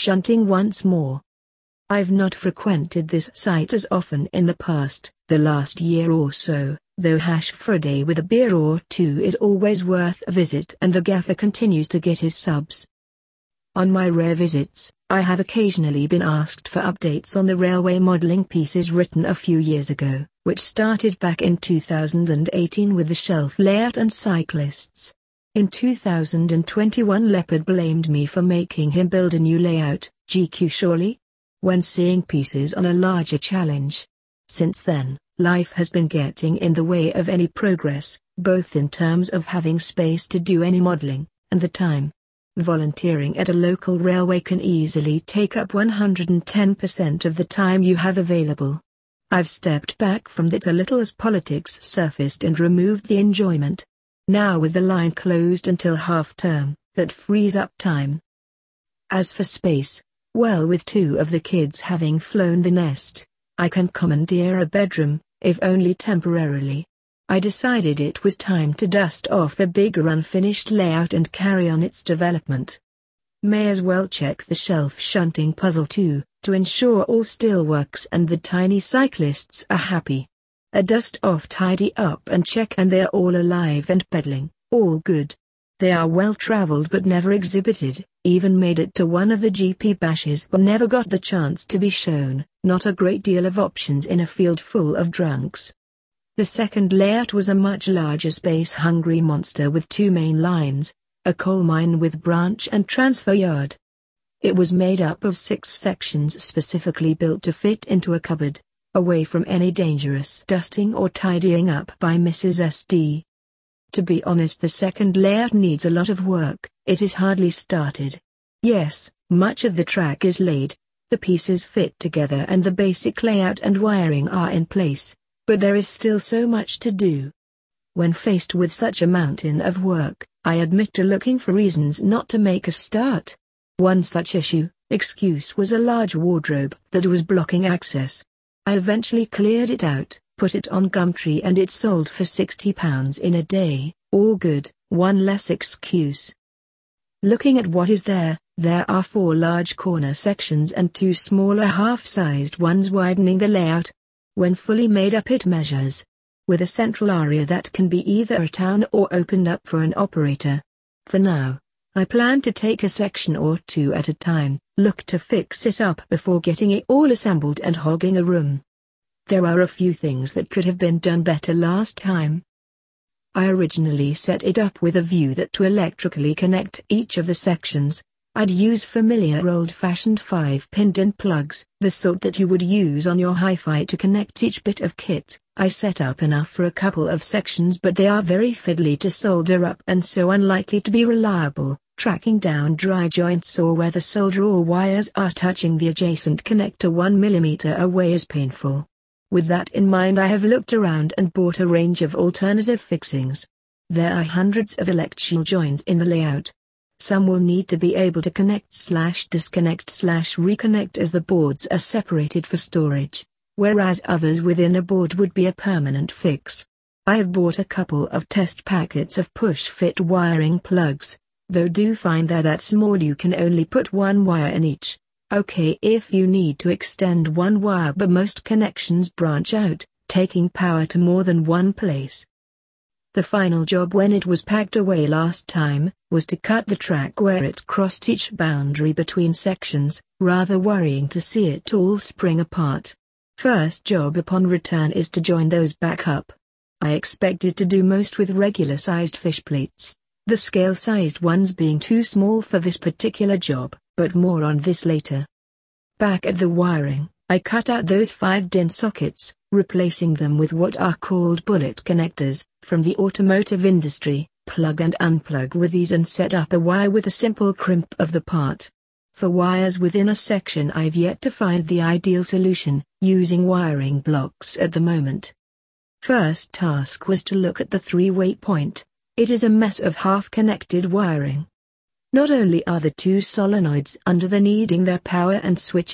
self-shunting once more. I've not frequented this site as often in the past, the last year or so, though for a day with a beer or two is always worth a visit, and the gaffer continues to get his subs. On my rare visits, I have occasionally been asked for updates on the railway modelling pieces written a few years ago, which started back in 2018 with the shelf layout and cyclists. In 2021 Leopard blamed me for making him build a new layout, GQ surely? When seeing pieces on a larger challenge. Since then, life has been getting in the way of any progress, both in terms of having space to do any modelling, and the time. Volunteering at a local railway can easily take up 110% of the time you have available. I've stepped back from that a little as politics surfaced and removed the enjoyment. Now with the line closed until half-term, that frees up time. As for space, well, with 2 of the kids having flown the nest, I can commandeer a bedroom, if only temporarily. I decided it was time to dust off the bigger unfinished layout and carry on its development. May as well check the shelf-shunting puzzle too, to ensure all still works and the tiny cyclists are happy. A dust-off, tidy up and check, and they're all alive and pedaling, all good. They are well-traveled but never exhibited, even made it to one of the GP bashes but never got the chance to be shown. Not a great deal of options in a field full of drunks. The second layout was a much larger space-hungry monster with 2 main lines, a coal mine with branch and transfer yard. It was made up of 6 sections specifically built to fit into a cupboard, away from any dangerous dusting or tidying up by Mrs. SD. To be honest, the second layout needs a lot of work. It is hardly started. Yes, much of the track is laid, the pieces fit together and the basic layout and wiring are in place, but there is still so much to do. When faced with such a mountain of work, I admit to looking for reasons not to make a start. One such excuse was a large wardrobe that was blocking access. I eventually cleared it out, put it on Gumtree, and it sold for £60 in a day. All good, one less excuse. Looking at what is there are 4 large corner sections and 2 smaller half-sized ones widening the layout. When fully made up it measures, with a central area that can be either a town or opened up for an operator. For now, I plan to take a section or 2 at a time, look to fix it up before getting it all assembled and hogging a room. There are a few things that could have been done better last time. I originally set it up with a view that to electrically connect each of the sections, I'd use familiar old-fashioned 5-pin DIN plugs, the sort that you would use on your hi-fi to connect each bit of kit. I set up enough for a couple of sections, but they are very fiddly to solder up and so unlikely to be reliable. Tracking down dry joints or where the solder or wires are touching the adjacent connector 1 mm away is painful. With that in mind, I have looked around and bought a range of alternative fixings. There are hundreds of electrical joints in the layout. Some will need to be able to connect/disconnect/reconnect as the boards are separated for storage, whereas others within a board would be a permanent fix. I have bought a couple of test packets of push-fit wiring plugs, though do find that small you can only put 1 wire in each. Okay if you need to extend 1 wire, but most connections branch out, taking power to more than one place. The final job when it was packed away last time, was to cut the track where it crossed each boundary between sections, rather worrying to see it all spring apart. First job upon return is to join those back up. I expected to do most with regular-sized fish plates, the scale-sized ones being too small for this particular job, but more on this later. Back at the wiring, I cut out those 5 DIN sockets, replacing them with what are called bullet connectors, from the automotive industry. Plug and unplug with these and set up a wire with a simple crimp of the part. For wires within a section, I've yet to find the ideal solution, using wiring blocks at the moment. First task was to look at the 3-way point. It is a mess of half-connected wiring. Not only are the 2 solenoids under the needing their power and switching,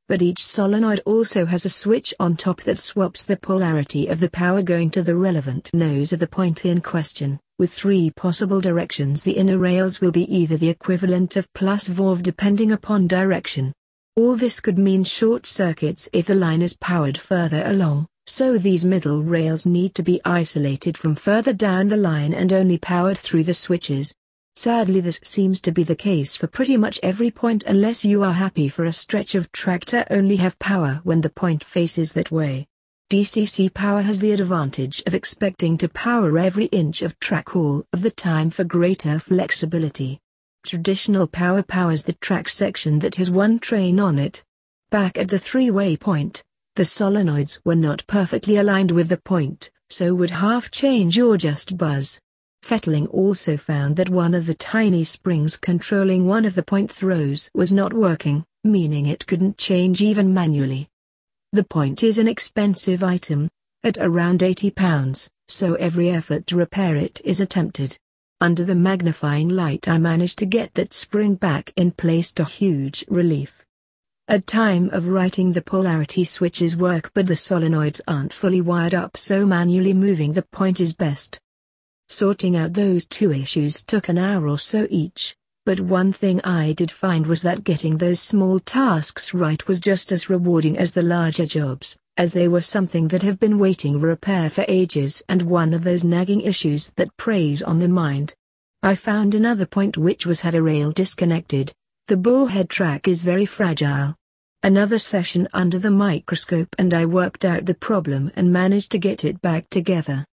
but each solenoid also has a switch on top that swaps the polarity of the power going to the relevant nose of the point in question. With 3 possible directions, the inner rails will be either the equivalent of plus VOV depending upon direction. All this could mean short circuits if the line is powered further along, so these middle rails need to be isolated from further down the line and only powered through the switches. Sadly, this seems to be the case for pretty much every point unless you are happy for a stretch of track to only have power when the point faces that way. DCC Power has the advantage of expecting to power every inch of track all of the time for greater flexibility. Traditional power powers the track section that has one train on it. Back at the 3-way point, the solenoids were not perfectly aligned with the point, so would half change or just buzz. Fettling also found that one of the tiny springs controlling one of the point throws was not working, meaning it couldn't change even manually. The point is an expensive item, at around £80, so every effort to repair it is attempted. Under the magnifying light I managed to get that spring back in place, to huge relief. At time of writing, the polarity switches work but the solenoids aren't fully wired up, so manually moving the point is best. Sorting out those 2 issues took an hour or so each. But one thing I did find was that getting those small tasks right was just as rewarding as the larger jobs, as they were something that have been waiting repair for ages and one of those nagging issues that preys on the mind. I found another point which had a rail disconnected. The bullhead track is very fragile. Another session under the microscope and I worked out the problem and managed to get it back together.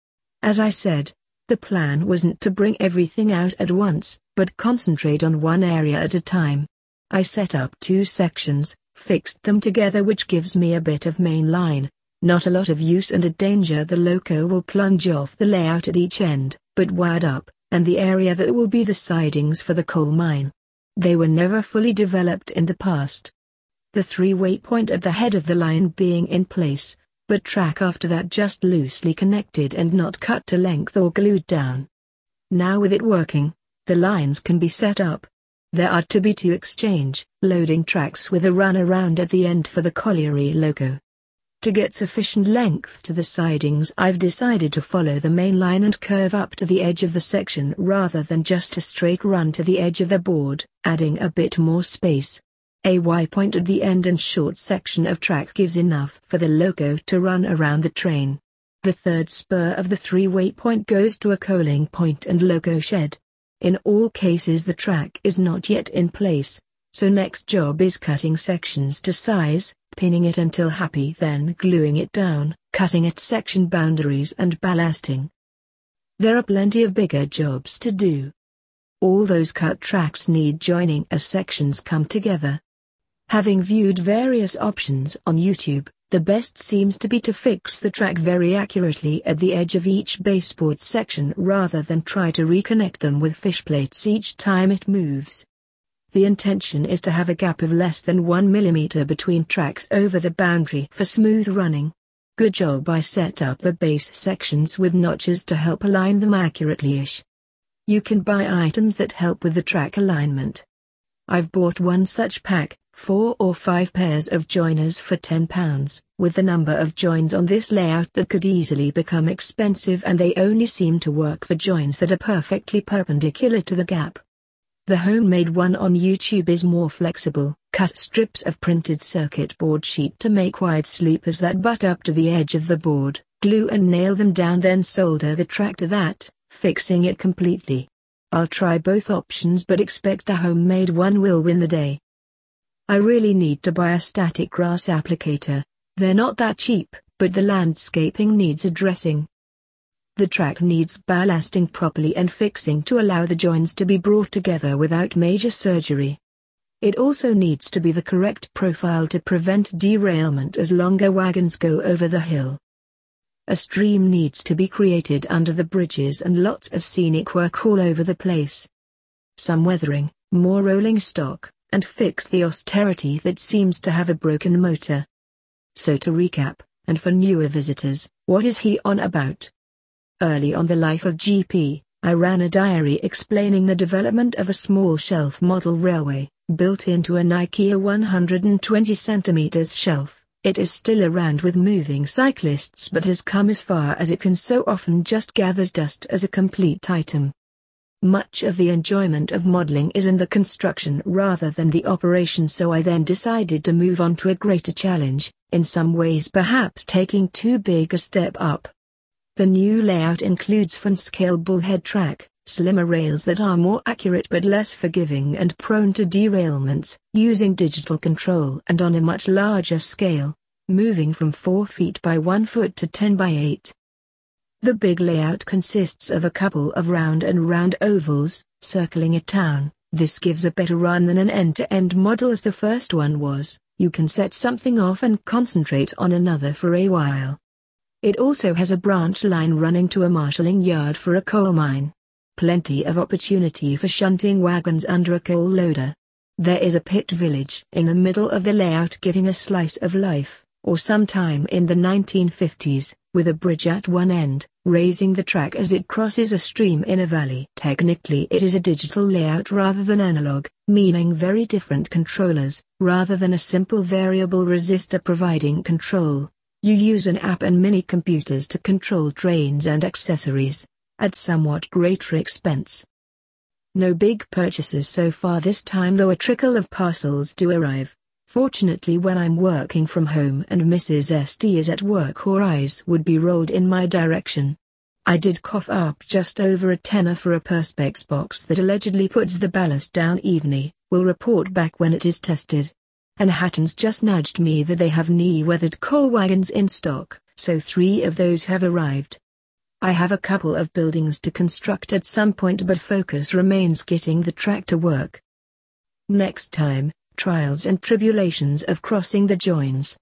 As I said, the plan wasn't to bring everything out at once, but concentrate on one area at a time. I set up 2 sections, fixed them together, which gives me a bit of main line, not a lot of use and a danger the loco will plunge off the layout at each end, but wired up, and the area that will be the sidings for the coal mine. They were never fully developed in the past. The 3-way point at the head of the line being in place, but track after that just loosely connected and not cut to length or glued down. Now with it working, the lines can be set up. There are to be 2 exchange, loading tracks with a runaround at the end for the colliery loco. To get sufficient length to the sidings, I've decided to follow the main line and curve up to the edge of the section rather than just a straight run to the edge of the board, adding a bit more space. A Y point at the end and short section of track gives enough for the loco to run around the train. The 3rd spur of the 3-way point goes to a coaling point and loco shed. In all cases the track is not yet in place, so next job is cutting sections to size, pinning it until happy, then gluing it down, cutting at section boundaries and ballasting. There are plenty of bigger jobs to do. All those cut tracks need joining as sections come together. Having viewed various options on YouTube, the best seems to be to fix the track very accurately at the edge of each baseboard section rather than try to reconnect them with fish plates each time it moves. The intention is to have a gap of less than 1 mm between tracks over the boundary for smooth running. Good job. I set up the base sections with notches to help align them accurately-ish. You can buy items that help with the track alignment. I've bought one such pack, 4 or 5 pairs of joiners for £10, with the number of joins on this layout that could easily become expensive, and they only seem to work for joins that are perfectly perpendicular to the gap. The homemade one on YouTube is more flexible. Cut strips of printed circuit board sheet to make wide sleepers that butt up to the edge of the board, glue and nail them down, then solder the track to that, fixing it completely. I'll try both options but expect the homemade one will win the day. I really need to buy a static grass applicator. They're not that cheap, but the landscaping needs addressing. The track needs ballasting properly and fixing to allow the joins to be brought together without major surgery. It also needs to be the correct profile to prevent derailment as longer wagons go over the hill. A stream needs to be created under the bridges and lots of scenic work all over the place. Some weathering, more rolling stock, and fix the austerity that seems to have a broken motor. So to recap, and for newer visitors, what is he on about? Early on the life of GP, I ran a diary explaining the development of a small shelf model railway, Built into an IKEA 120 cm shelf, it is still around with moving cyclists but has come as far as it can, so often just gathers dust as a complete item. Much of the enjoyment of modeling is in the construction rather than the operation, so I then decided to move on to a greater challenge, in some ways perhaps taking too big a step up. The new layout includes fan-scale bullhead track, slimmer rails that are more accurate but less forgiving and prone to derailments, using digital control and on a much larger scale, moving from 4 feet by 1 foot to 10 by 8. The big layout consists of a couple of round and round ovals, circling a town. This gives a better run than an end-to-end model as the first one was. You can set something off and concentrate on another for a while. It also has a branch line running to a marshalling yard for a coal mine. Plenty of opportunity for shunting wagons under a coal loader. There is a pit village in the middle of the layout, giving a slice of life, or sometime in the 1950s, with a bridge at one end, raising the track as it crosses a stream in a valley. Technically it is a digital layout rather than analog, meaning very different controllers, rather than a simple variable resistor providing control. You use an app and mini computers to control trains and accessories, at somewhat greater expense. No big purchases so far this time, though a trickle of parcels do arrive. Fortunately, when I'm working from home and Mrs. St is at work, or eyes would be rolled in my direction. I did cough up just over a tenner for a Perspex box that allegedly puts the ballast down evenly. Will report back when it is tested. And Hatton's just nudged me that they have knee-weathered coal wagons in stock, so 3 of those have arrived. I have a couple of buildings to construct at some point, but focus remains getting the track to work. Next time, trials and tribulations of crossing the joins.